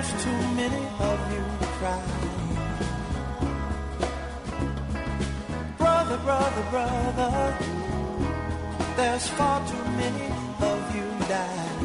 There's too many of you crying. Brother, brother, brother, there's far too many of you dying.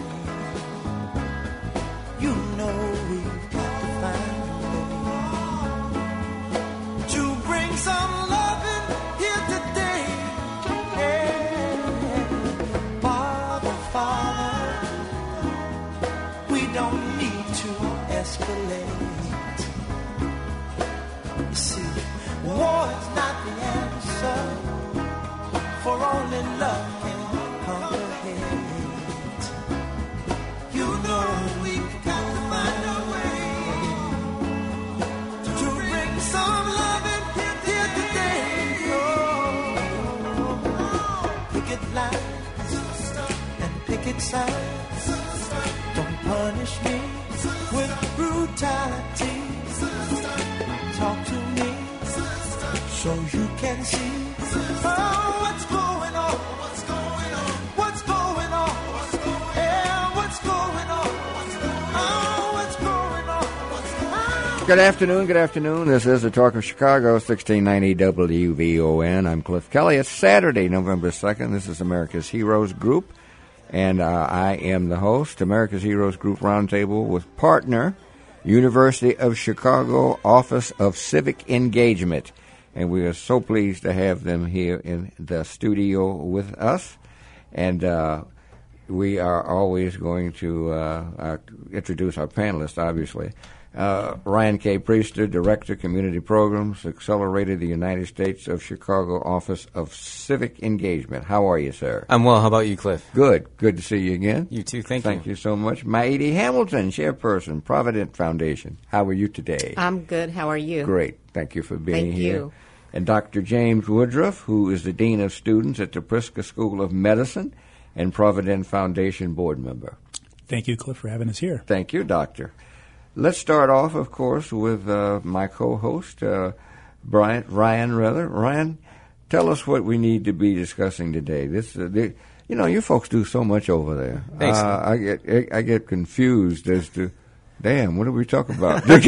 You know we've got to find a way to bring some loving here today. Yeah. Father, Father, we don't need to escalate. You see, war is not the answer, for only love can conquer hate. You know we've got to find a way to bring some love in here today. Oh, picket lines and picket signs. Don't punish me with brutality. Talk to me so you can see. Oh, what's going on? What's going on? What's going on? What's going on? Yeah, what's going on? Oh, what's going on? What's going on? Good afternoon. This is the Talk of Chicago, 1690 WVON. I'm Cliff Kelly. It's Saturday, November 2nd. This is America's Heroes Group, and I am the host, America's Heroes Group Roundtable, with partner, University of Chicago Office of Civic Engagement. And we are so pleased to have them here in the studio with us. And we are always going to introduce our panelists, obviously. Ryan K. Priester, Director, Community Programs, Accelerated the United States of Chicago Office of Civic Engagement. How are you, sir? I'm well. How about you, Cliff? Good. Good to see you again. You too. Thank you. Thank you so much. Maidi Hamilton, Chairperson, Provident Foundation. How are you today? I'm good. How are you? Great. Thank you for being here. Thank you. And Dr. James Woodruff, who is the Dean of Students at the Pritzker School of Medicine and Provident Foundation board member. Thank you, Cliff, for having us here. Thank you, Doctor. Let's start off, of course, with my co-host, Ryan. Ryan, tell us what we need to be discussing today. You folks do so much over there. Thanks. I get confused as to, damn, what do we talk about? So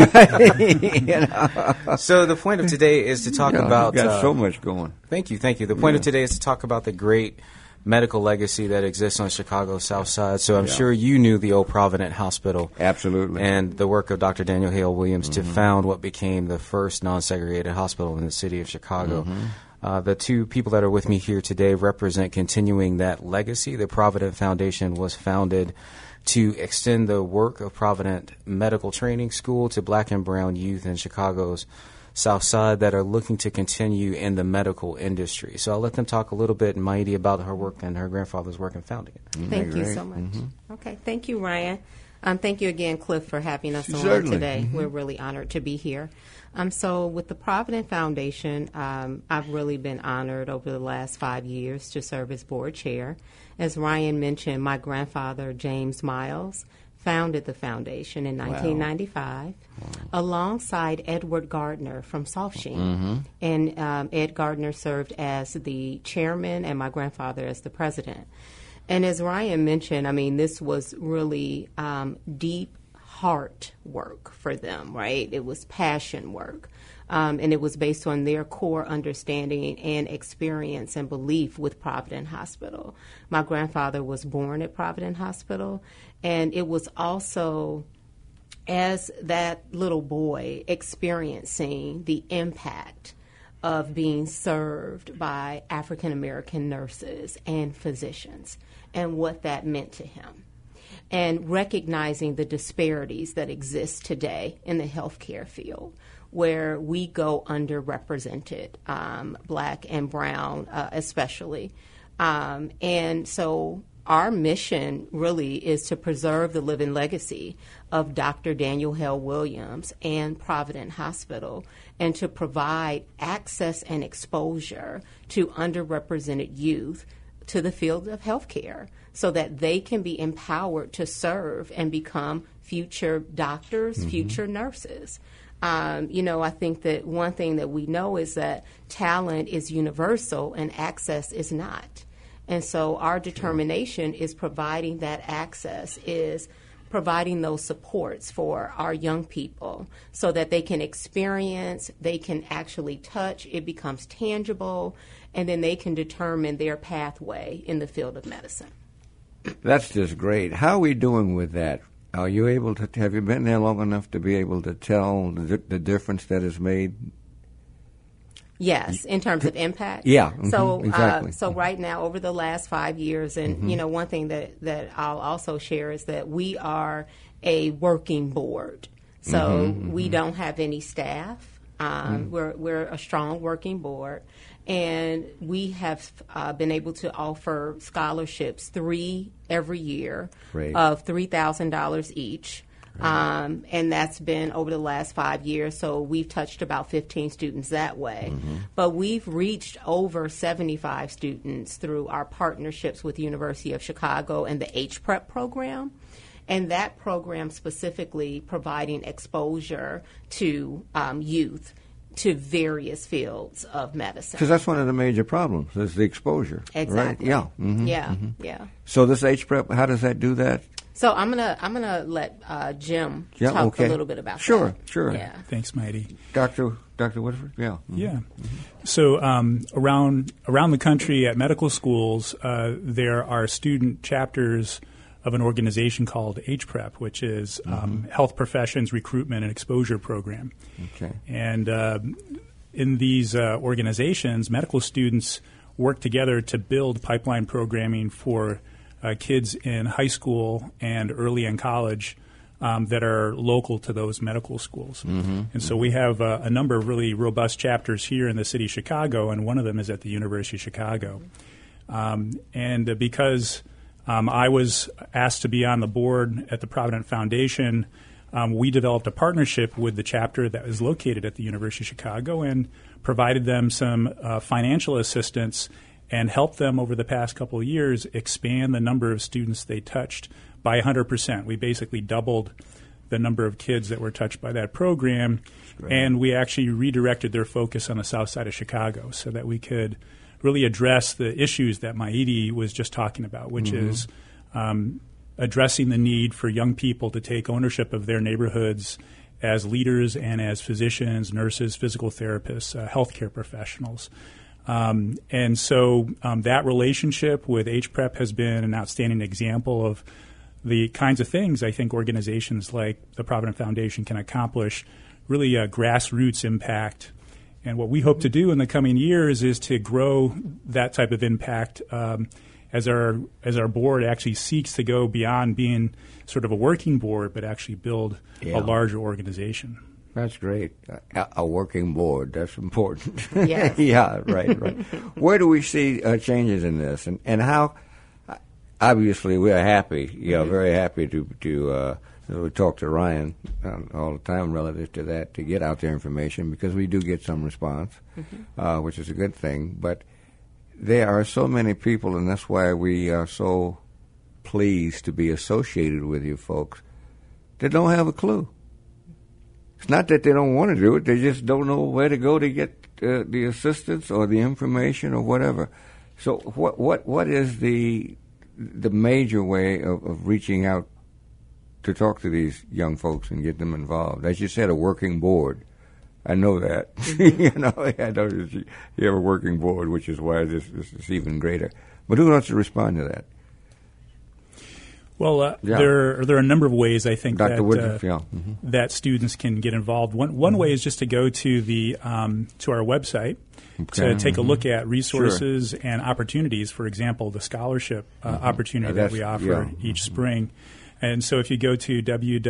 the point of today is to talk about... You've got so much going. Thank you. The point of today is to talk about the great medical legacy that exists on Chicago's South Side. So I'm sure you knew the old Provident Hospital. Absolutely. And the work of Dr. Daniel Hale Williams to found what became the first non-segregated hospital in the city of Chicago. The two people that are with me here today represent continuing that legacy. The Provident Foundation was founded to extend the work of Provident Medical Training School to black and brown youth in Chicago's South Side that are looking to continue in the medical industry. So I'll let them talk a little bit, Maidi, about her work and her grandfather's work in founding it. Thank you so much. Okay, thank you, Ryan. Thank you again, Cliff, for having us on Certainly. today. We're really honored to be here. So with the Provident Foundation, I've really been honored over the last 5 years to serve as board chair. As Ryan mentioned, my grandfather, James Miles, founded the foundation in 1995 alongside Edward Gardner from South Sheen. And Ed Gardner served as the chairman and my grandfather as the president. And as Ryan mentioned, I mean, this was really deep heart work for them, right? It was passion work. And it was based on their core understanding and experience and belief with Provident Hospital. My grandfather was born at Provident Hospital, and it was also as that little boy experiencing the impact of being served by African American nurses and physicians and what that meant to him, and recognizing the disparities that exist today in the healthcare field, where we go underrepresented, black and brown especially. And so our mission really is to preserve the living legacy of Dr. Daniel Hale Williams and Provident Hospital, and to provide access and exposure to underrepresented youth to the field of healthcare so that they can be empowered to serve and become future doctors, future nurses. I think that one thing that we know is that talent is universal and access is not. And so our determination is providing that access, is providing those supports for our young people so that they can experience, they can actually touch, it becomes tangible, and then they can determine their pathway in the field of medicine. That's just great. How are we doing with that? Are you able to, have you been there long enough to be able to tell the difference that is made? Yes, in terms of impact. Yeah, So, exactly. So right now, over the last 5 years, and one thing that I'll also share is that we are a working board. So we don't have any staff. We're a strong working board, and we have been able to offer scholarships 3 every year of $3,000 each. And that's been over the last 5 years, so we've touched about 15 students that way. But we've reached over 75 students through our partnerships with the University of Chicago and the HPrep program. And that program specifically providing exposure to youth to various fields of medicine. Because that's one of the major problems, is the exposure. Exactly. Right? Yeah. Yeah. So this HPrep, how does that do that? So I'm gonna let Jim talk a little bit about that. Sure. Yeah. Thanks, Mighty. Dr. Woodford? Yeah. Yeah. So around the country at medical schools, there are student chapters of an organization called HPrep, which is Health Professions Recruitment and Exposure Program. Okay. And in these organizations, medical students work together to build pipeline programming for kids in high school and early in college that are local to those medical schools. And so we have a number of really robust chapters here in the city of Chicago, and one of them is at the University of Chicago. And because I was asked to be on the board at the Provident Foundation, we developed a partnership with the chapter that is located at the University of Chicago and provided them some financial assistance and helped them over the past couple of years expand the number of students they touched by 100%. We basically doubled the number of kids that were touched by that program, and we actually redirected their focus on the south side of Chicago so that we could really address the issues that Maidi was just talking about, which is addressing the need for young people to take ownership of their neighborhoods as leaders and as physicians, nurses, physical therapists, healthcare professionals. And so that relationship with HPrep has been an outstanding example of the kinds of things I think organizations like the Provident Foundation can accomplish, really a grassroots impact. And what we hope to do in the coming years is to grow that type of impact as our board actually seeks to go beyond being sort of a working board, but actually build a larger organization. That's great. A working board, that's important. Yes. Yeah, right. Where do we see changes in this? And how, obviously, we're happy, very happy to we talk to Ryan all the time relative to that, to get out their information, because we do get some response, which is a good thing. But there are so many people, and that's why we are so pleased to be associated with you folks, that don't have a clue. It's not that they don't want to do it; they just don't know where to go to get the assistance or the information or whatever. So, what is the major way of reaching out to talk to these young folks and get them involved? As you said, a working board. I know that. I know you have a working board, which is why this is even greater. But who wants to respond to that? Well, there are a number of ways I think Dr. that Woodruff, that students can get involved. One way is just to go to the to our website to take a look at resources and opportunities. For example, the scholarship opportunity that we offer each spring. And so if you go to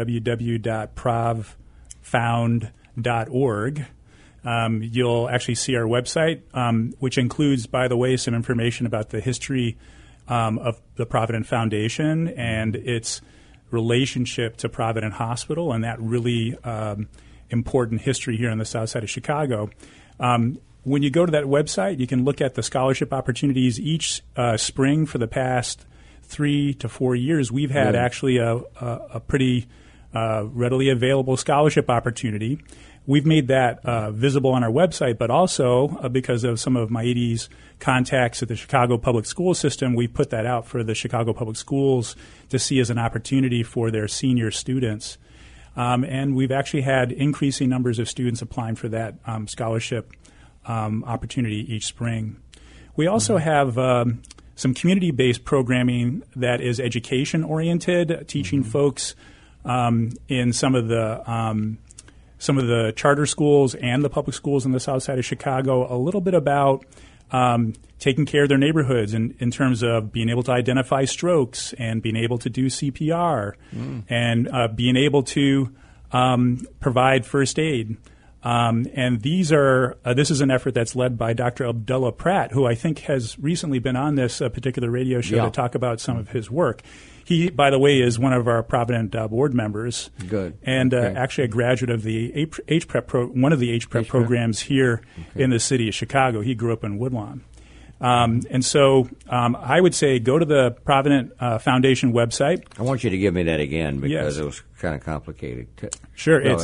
www.provfound.org, you'll actually see our website, which includes, by the way, some information about the history of the Provident Foundation and its relationship to Provident Hospital and that really important history here on the south side of Chicago. When you go to that website, you can look at the scholarship opportunities each spring for the past 3 to 4 years. We've had actually a pretty readily available scholarship opportunity we've made that visible on our website, but also because of some of Maidi's contacts at the Chicago Public School System, we put that out for the Chicago Public Schools to see as an opportunity for their senior students. And we've actually had increasing numbers of students applying for that scholarship opportunity each spring. We also have some community-based programming that is education-oriented, teaching folks in some of the charter schools and the public schools in the south side of Chicago a little bit about taking care of their neighborhoods in terms of being able to identify strokes and being able to do CPR and being able to provide first aid. And this is an effort that's led by Dr. Abdullah Pratt, who I think has recently been on this particular radio show to talk about some of his work. He, by the way, is one of our Provident board members. Good. And actually a graduate of the HPREP one of the HPREP programs here in the city of Chicago. He grew up in Woodlawn. And so I would say go to the Provident Foundation website. I want you to give me that again because it was kind of complicated. Sure. It's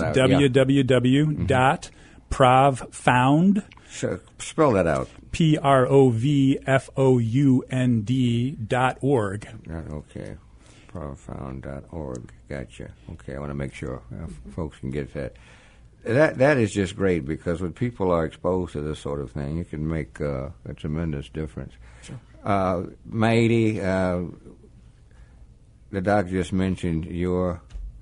www.provfound. Sure. Spell that out. PROVFOUND.org. Okay. Provfound.org. Gotcha. Okay. I want to make sure folks can get that. That is just great because when people are exposed to this sort of thing, it can make a tremendous difference. Sure. Maidi, the doc just mentioned your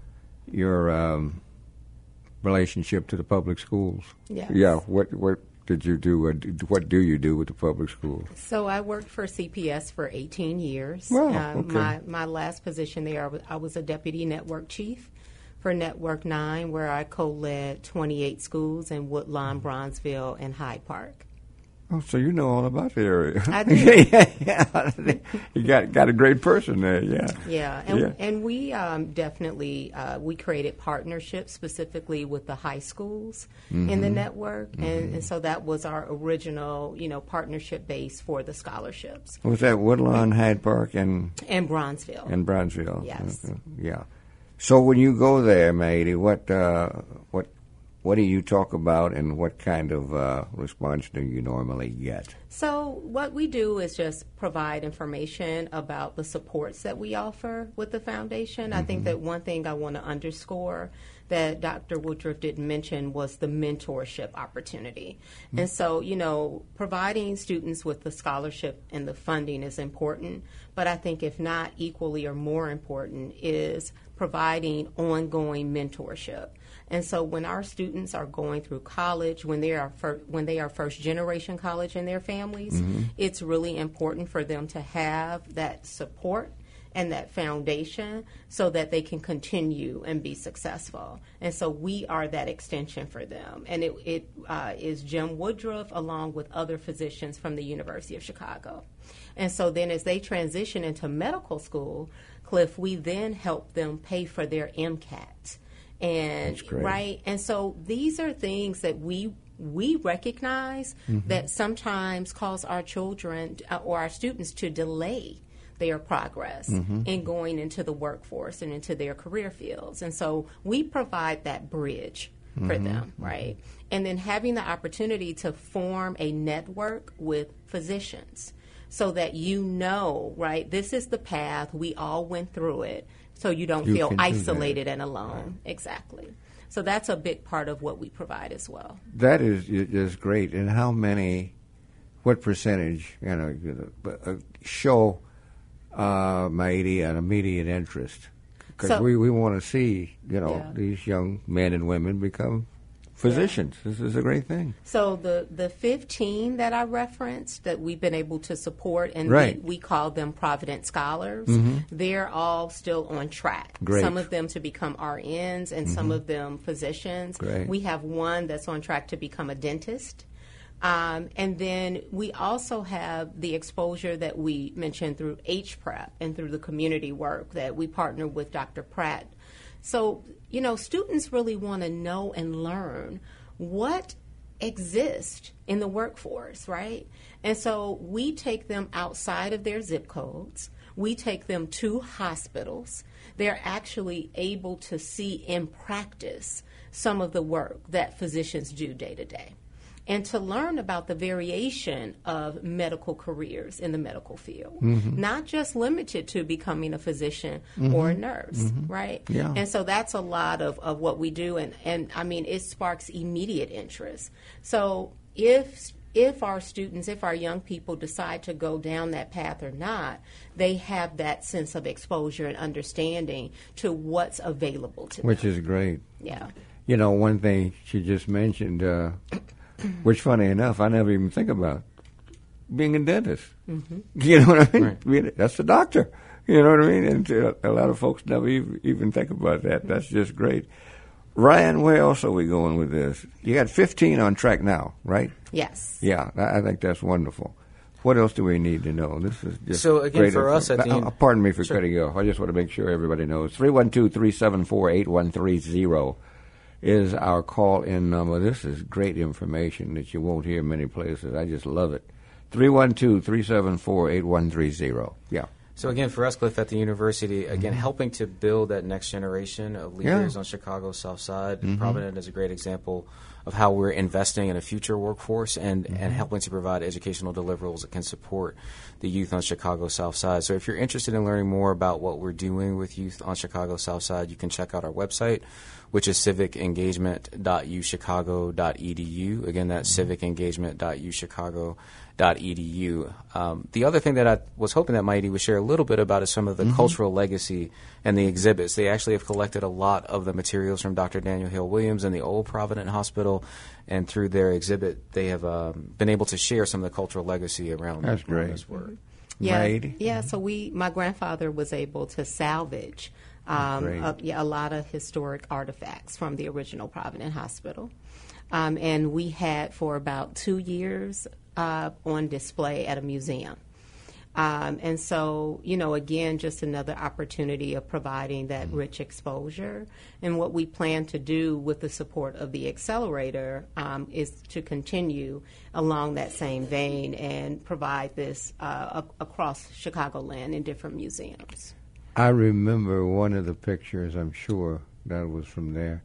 relationship to the public schools. Yes. Yeah. What did you do? What do you do with the public schools? So I worked for CPS for 18 years. Wow. Okay. My last position there, I was a deputy network chief for Network 9, where I co-led 28 schools in Woodlawn, Bronzeville, and Hyde Park. Oh, so you know all about the area. I do. Yeah. You got a great person there, yeah. Yeah, and we definitely, we created partnerships specifically with the high schools in the network, and so that was our original, partnership base for the scholarships. Was that Woodlawn, Hyde Park, and Bronzeville? And Bronzeville. Yes. Yeah. So when you go there, Maidi, what do you talk about, and what kind of response do you normally get? So what we do is just provide information about the supports that we offer with the foundation. I think that one thing I want to underscore that Dr. Woodruff didn't mention was the mentorship opportunity. And so, providing students with the scholarship and the funding is important, but I think if not equally or more important is providing ongoing mentorship. And so when our students are going through college, when they are first generation college in their families, it's really important for them to have that support and that foundation so that they can continue and be successful. And so we are that extension for them. And it is Jim Woodruff along with other physicians from the University of Chicago. And so then as they transition into medical school, Cliff, we then help them pay for their MCAT. And right, and so these are things that we recognize that sometimes cause our children or our students to delay their progress in going into the workforce and into their career fields. And so we provide that bridge for them, right? And then having the opportunity to form a network with physicians so that right, this is the path, we all went through it. So you don't feel isolated and alone. Right. Exactly. So that's a big part of what we provide as well. That is great. And what percentage, show Maidi an immediate interest? Because we want to see, these young men and women become physicians. This is a great thing. So the 15 that I referenced that we've been able to support, and we call them Provident Scholars, they're all still on track. Great. Some of them to become RNs and some of them physicians. Great. We have one that's on track to become a dentist. And then we also have the exposure that we mentioned through HPREP and through the community work that we partner with Dr. Pratt. So, students really want to know and learn what exists in the workforce, right? And so we take them outside of their zip codes. we take them to hospitals. They're actually able to see in practice some of the work that physicians do day to day, and to learn about the variation of medical careers in the medical field, not just limited to becoming a physician or a nurse, right? Yeah. And so that's a lot of what we do, and I mean, it sparks immediate interest. So if our students, if our young people decide to go down that path or not, they have that sense of exposure and understanding to what's available to them. Which is great. Yeah. You know, one thing she just mentioned, which funny enough, I never even think about being a dentist. You know what I mean? Right. That's the doctor. You know what I mean? And a lot of folks never even think about that. That's just great. Ryan, where else are we going with this? You got 15 on track now, right? Yes. Yeah, I think that's wonderful. What else do we need to know? This is just So, again, great for us at the end... pardon me for Sure. cutting you off. I just want to make sure everybody knows. 312-374-8130 is our call-in number. This is great information that you won't hear many places. I just love it. 312-374-8130. Yeah. So again, for us, Cliff, at the university, again, helping to build that next generation of leaders on Chicago's South Side. Provident is a great example of how we're investing in a future workforce and helping to provide educational deliverables that can support the youth on Chicago's South Side. So if you're interested in learning more about what we're doing with youth on Chicago's South Side, you can check out our website, which is civicengagement.uchicago.edu. Again, that's civicengagement.uchicago.edu. The other thing that I was hoping that Maiti would share a little bit about is some of the cultural legacy and the exhibits. They actually have collected a lot of the materials from Dr. Daniel Hale Williams and the old Provident Hospital, and through their exhibit, they have been able to share some of the cultural legacy around That's great. this work. Yeah, so my grandfather was able to salvage a lot of historic artifacts from the original Provident Hospital. And we had for about 2 years on display at a museum. And so, again, just another opportunity of providing that rich exposure. And what we plan to do with the support of the accelerator is to continue along that same vein and provide this across Chicagoland in different museums. I remember one of the pictures, I'm sure that was from there,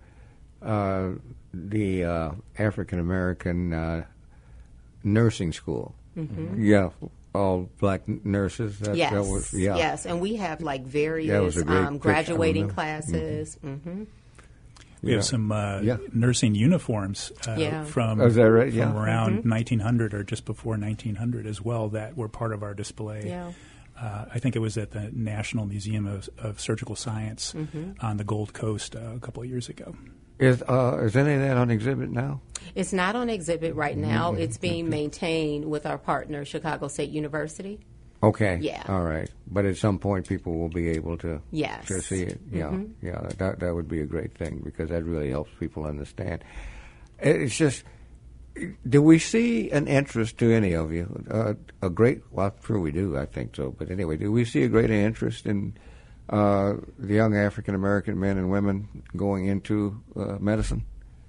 the African-American nursing school. Yeah, all black nurses. Yes, and we have like various graduating classes. We have some nursing uniforms from is that right? from around 1900 or just before 1900 as well that were part of our display. Yeah. I think it was at the National Museum of Surgical Science on the Gold Coast a couple of years ago. Is any of that on exhibit now? It's not on exhibit right now. It's being maintained with our partner, Chicago State University. Okay. Yeah. All right. But at some point, people will be able to Yes. see it. Yeah. Yeah. That would be a great thing because that really helps people understand. It's just, do we see an interest to any of you? Well, I'm sure we do. I think so. But anyway, do we see a greater interest in the young African American men and women going into medicine?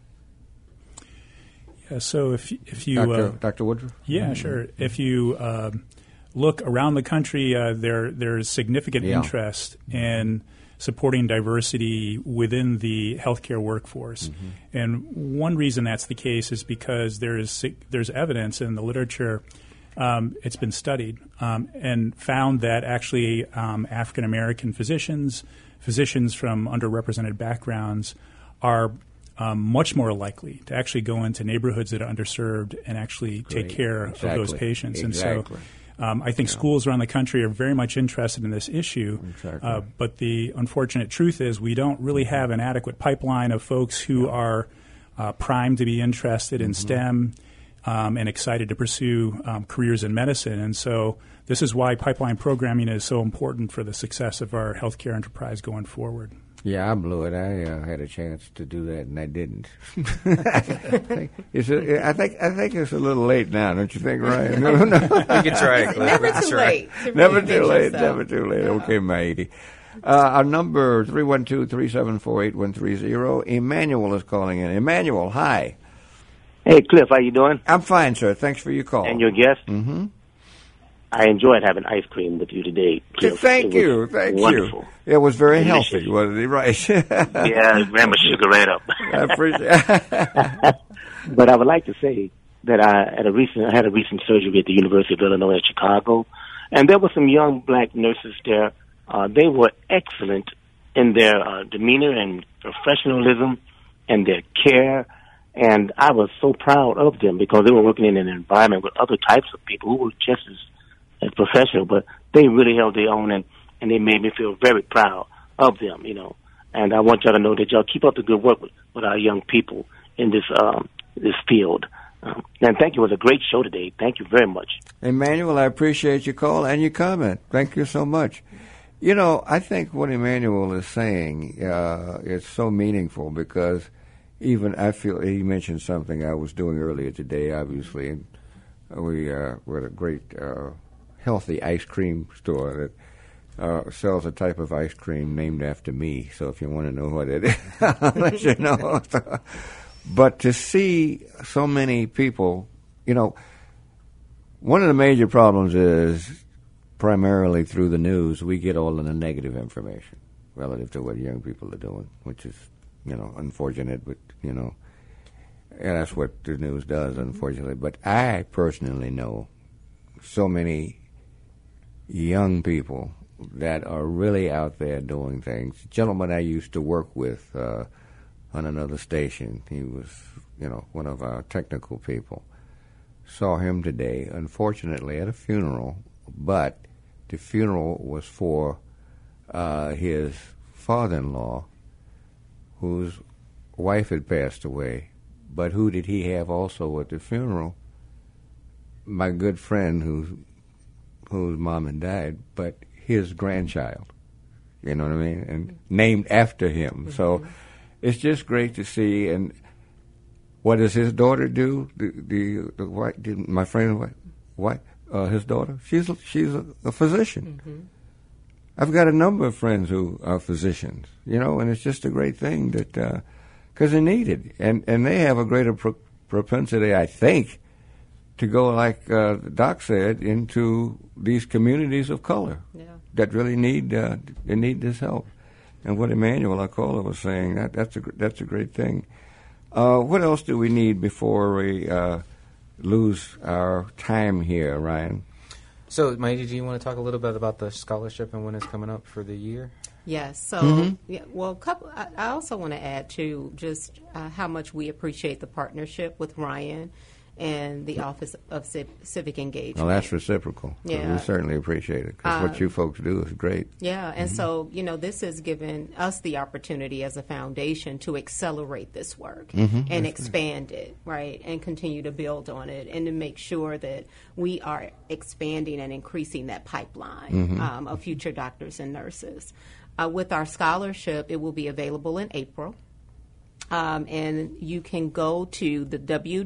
Yeah, so if you Dr. Woodruff? Yeah, sure. If you look around the country, there's significant interest in supporting diversity within the healthcare workforce. And one reason that's the case is because there's evidence in the literature. It's been studied and found that actually African American physicians from underrepresented backgrounds are much more likely to actually go into neighborhoods that are underserved and actually take care of those patients. And so I think schools around the country are very much interested in this issue. But the unfortunate truth is we don't really have an adequate pipeline of folks who are primed to be interested in STEM and excited to pursue careers in medicine. And so this is why pipeline programming is so important for the success of our healthcare enterprise going forward. Yeah, I blew it. I had a chance to do that, and I didn't. I think it's a little late now, don't you think, Ryan? No. You can try it. Never too late. Never too late. Never too late. Okay, Maiti. Our number 312-374-8130. Emmanuel is calling in. Emmanuel, hi. Hey, Cliff, how you doing? I'm fine, sir. Thanks for your call. And your guest? I enjoyed having ice cream with you today, Cliff. Thank you. Wonderful. It was very Delicious. healthy, wasn't it? Right. Yeah, ran my sugar right up. I appreciate But I would like to say that I had a recent surgery at the University of Illinois at Chicago, and there were some young black nurses there. They were excellent in their demeanor and professionalism and their care, and I was so proud of them because they were working in an environment with other types of people who were just as professional, but they really held their own, and they made me feel very proud of them, you know. And I want y'all to know that y'all keep up the good work with our young people in this field. And thank you. It was a great show today. Thank you very much. Emmanuel, I appreciate your call and your comment. Thank you so much. You know, I think what Emmanuel is saying is so meaningful because even I feel he mentioned something I was doing earlier today, obviously, and we're at a great healthy ice cream store that sells a type of ice cream named after me. So if you want to know what it is, I'll let you know. But to see so many people, you know, one of the major problems is primarily through the news, we get all of the negative information relative to what young people are doing, which is, you know, unfortunate, but, you know, and that's what the news does, unfortunately. But I personally know so many young people that are really out there doing things. A gentleman I used to work with on another station, he was, you know, one of our technical people. Saw him today, unfortunately, at a funeral, but the funeral was for his father-in-law, whose wife had passed away. But who did he have also at the funeral? My good friend whose mom had died, but his grandchild. You know what I mean? And named after him. Mm-hmm. So it's just great to see. And what does his daughter do? The wife, my friend, what? His daughter? She's a physician. Mm-hmm. I've got a number of friends who are physicians, you know, and it's just a great thing that because they're needed, and they have a greater propensity, I think, to go like Doc said into these communities of color that really need they need this help. And what Emmanuel Acola was saying, that's a great thing. What else do we need before we lose our time here, Ryan? So, Maida, do you want to talk a little bit about the scholarship and when it's coming up for the year? Yes. So, yeah, well, I also want to add to just how much we appreciate the partnership with Ryan and the Office of Civic Engagement. Well, that's reciprocal. Yeah. We certainly appreciate it because what you folks do is great. Yeah, and so, you know, this has given us the opportunity as a foundation to accelerate this work and expand it, right, and continue to build on it and to make sure that we are expanding and increasing that pipeline of future doctors and nurses. With our scholarship, it will be available in April. And you can go to the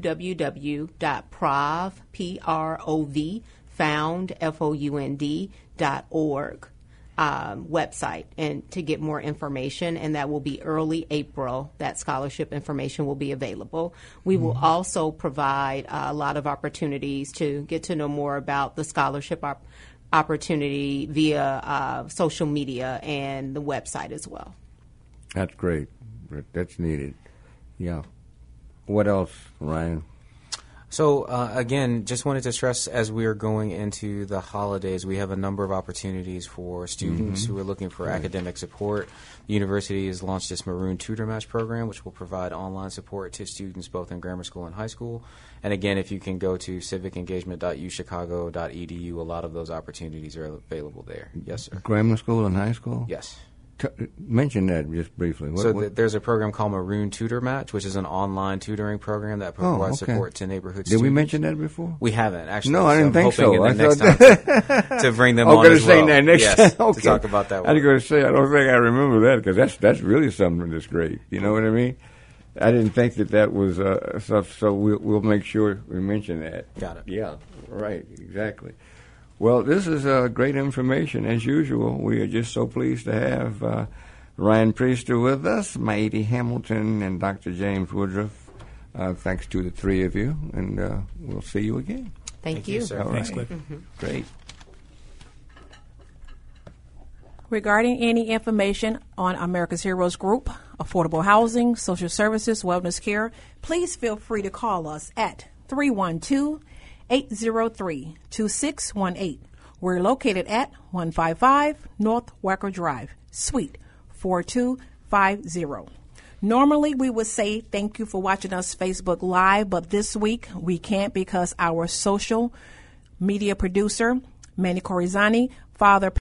www.prov.org website and to get more information, and that will be early April. That scholarship information will be available. We will also provide a lot of opportunities to get to know more about the scholarship opportunity via social media and the website as well. That's great. That's needed. Yeah. What else, Ryan? So, again, just wanted to stress as we are going into the holidays, we have a number of opportunities for students who are looking for academic support. The university has launched this Maroon Tutor Match program, which will provide online support to students both in grammar school and high school. And again, if you can go to civicengagement.uchicago.edu, a lot of those opportunities are available there. Yes, sir. Grammar school and high school? Yes. Mention that just briefly. There's a program called Maroon Tutor Match, which is an online tutoring program that provides support to neighborhood students. Did we mention that before? We haven't, actually. No, I didn't think so. I next time to bring them on as well. Yes, to talk about that one. I was going to say, I don't think I remember that because that's really something that's great. You know what I mean? I didn't think that was stuff, so we'll make sure we mention that. Got it. Yeah, right, exactly. Well, this is great information, as usual. We are just so pleased to have Ryan Priester with us, Maida Hamilton, and Dr. James Woodruff. Thanks to the three of you, and we'll see you again. Thank you. Sir. All Thanks, right. Cliff. Great. Regarding any information on America's Heroes Group, affordable housing, social services, wellness care, please feel free to call us at 312-803-2618. We're located at 155 North Wacker Drive, Suite 4250. Normally, we would say thank you for watching us Facebook Live, but this week we can't because our social media producer, Manny Corizani, Father